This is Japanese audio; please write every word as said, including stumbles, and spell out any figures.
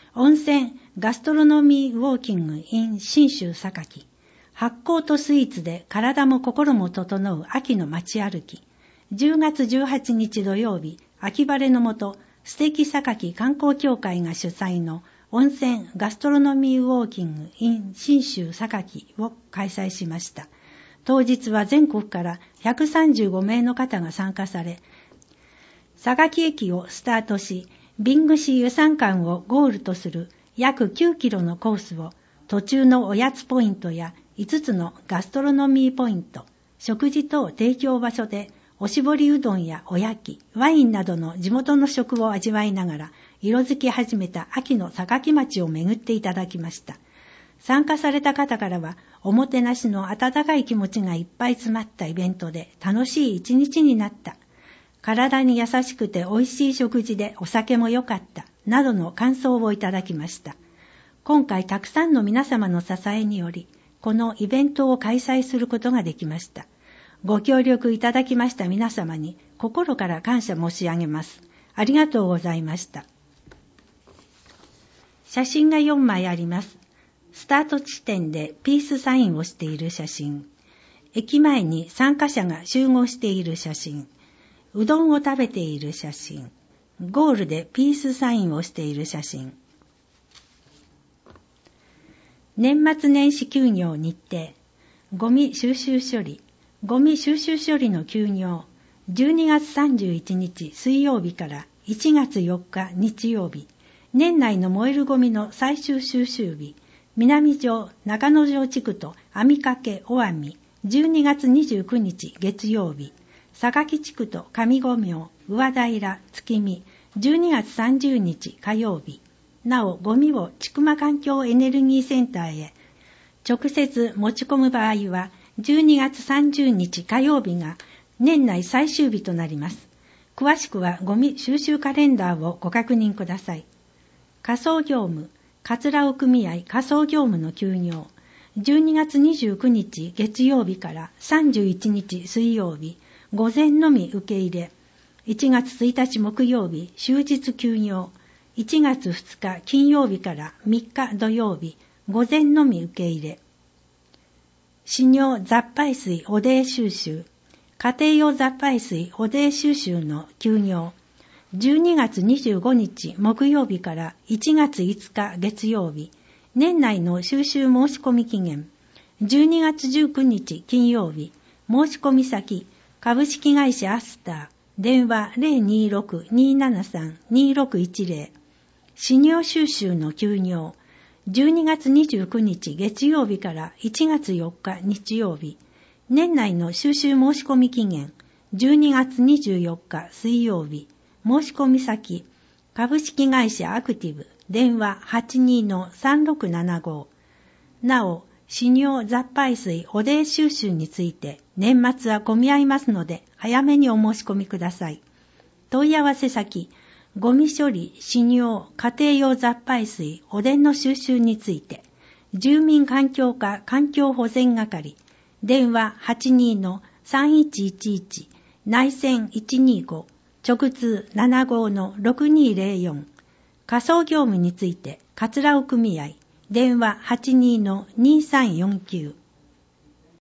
温泉ガストロノミーウォーキング in 信州榊。発酵とスイーツで体も心も整う秋の街歩き。じゅうがつじゅうはちにち土曜日、秋晴れのもと、素敵榊観光協会が主催の温泉ガストロノミーウォーキング in 信州榊を開催しました。当日は全国からひゃくさんじゅうごめいの方が参加され、榊駅をスタートし、瓶串湯山間をゴールとする約きゅうキロのコースを、途中のおやつポイントやいつつのガストロノミーポイント、食事等提供場所で、おしぼりうどんやおやき、ワインなどの地元の食を味わいながら、色づき始めた秋の榊町を巡っていただきました。参加された方からは、おもてなしの温かい気持ちがいっぱい詰まったイベントで楽しい一日になった。体に優しくて美味しい食事でお酒も良かった。などの感想をいただきました。今回たくさんの皆様の支えにより、このイベントを開催することができました。ご協力いただきました皆様に心から感謝申し上げます。ありがとうございました。写真がよんまいあります。スタート地点でピースサインをしている写真。駅前に参加者が集合している写真。うどんを食べている写真。ゴールでピースサインをしている写真。年末年始休業日程。ゴミ収集処理。ゴミ収集処理の休業。じゅうにがつさんじゅういちにち水曜日からいちがつよっか日曜日。年内の燃えるゴミの最終収集日。南城、中野城地区と網掛尾網。じゅうにがつにじゅうくにち月曜日。榊地区と上五明、上平、月見。じゅうにがつさんじゅうにち火曜日。なお、ゴミを千曲環境エネルギーセンターへ直接持ち込む場合は、じゅうにがつさんじゅうにち火曜日が年内最終日となります。詳しくはゴミ収集カレンダーをご確認ください。仮装業務、桂尾組合仮装業務の休業。じゅうにがつにじゅうくにち月曜日からさんじゅういちにち水曜日、午前のみ受け入れ。いちがつついたち木曜日、終日休業。いちがつふつか金曜日からみっか土曜日、午前のみ受け入れ。飼料雑排水汚泥収集。家庭用雑排水汚泥収集の休業。じゅうにがつにじゅうごにち木曜日からいちがついつか月曜日、年内の収集申し込み期限。じゅうにがつじゅうくにち金曜日、申し込み先、株式会社アスター、電話 ゼロにろく にーななさん にーろくいちゼロ。飼料収集の休業。じゅうにがつにじゅうくにち月曜日からいちがつよっか日曜日、年内の収集申し込み期限。じゅうにがつにじゅうよっか水曜日、申し込み先、株式会社アクティブ、電話 はちにーのさんろくななご。なお、飼料雑排水汚泥収集について、年末は混み合いますので、早めにお申し込みください。問い合わせ先、ゴミ処理、飼料、家庭用雑排水、汚泥の収集について、住民環境課環境保全係、電話 はちにーのさんいちいちいち、内線いちにーご、直通 ななごのろくにーゼロよん。仮装業務について、桂尾組合、電話 はちにーのにーさんよんきゅう。